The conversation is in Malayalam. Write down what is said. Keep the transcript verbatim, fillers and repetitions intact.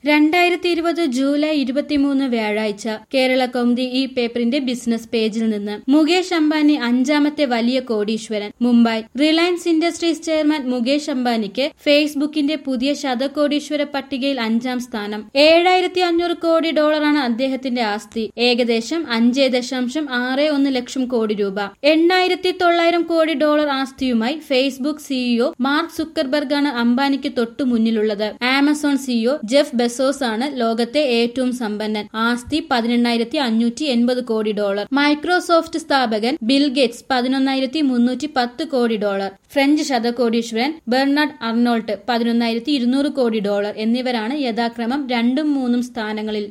രണ്ടായിരത്തി ഇരുപത് ജൂലൈ ഇരുപത്തിമൂന്ന് വ്യാഴാഴ്ച കേരള കൗമുദി ഈ പേപ്പറിന്റെ ബിസിനസ് പേജിൽ നിന്ന് മുകേഷ് അംബാനി അഞ്ചാമത്തെ വലിയ കോടീശ്വരൻ. Mumbai. Reliance Industries chairman Mukesh അംബാനിക്ക് ഫേസ്ബുക്കിന്റെ പുതിയ ശതകോടീശ്വര പട്ടികയിൽ അഞ്ചാം സ്ഥാനം. ഏഴായിരത്തി അഞ്ഞൂറ് കോടി ഡോളറാണ് അദ്ദേഹത്തിന്റെ ആസ്തി. ഏകദേശം അഞ്ച് ദശാംശം ആറ് ഒന്ന് ലക്ഷം കോടി രൂപ. എണ്ണായിരത്തി തൊള്ളായിരം കോടി ഡോളർ ആസ്തിയുമായി ഫേസ്ബുക്ക് സിഇഒ മാർക്ക് സുക്കർബർഗാണ് അംബാനിക്ക് തൊട്ടു മുന്നിലുള്ളത്. ആമസോൺ സിഇഒ ജെഫ് ബെസോസ് ആണ് ലോകത്തെ ഏറ്റവും സമ്പന്നൻ. ആസ്തി പതിനെണ്ണായിരത്തി അഞ്ഞൂറ്റി എൺപത് കോടി ഡോളർ. മൈക്രോസോഫ്റ്റ് സ്ഥാപകൻ ബിൽ ഗേറ്റ്സ് പതിനൊന്നായിരത്തി മുന്നൂറ്റി പത്ത് കോടി ഡോളർ. ഫ്രഞ്ച് ശതകോടീശ്വരൻ ബെർണാഡ് അർണോൾട്ട് പതിനൊന്നായിരത്തി ഇരുന്നൂറ് കോടി ഡോളർ എന്നിവരാണ് യഥാക്രമം രണ്ടും മൂന്നും സ്ഥാനങ്ങളിൽ.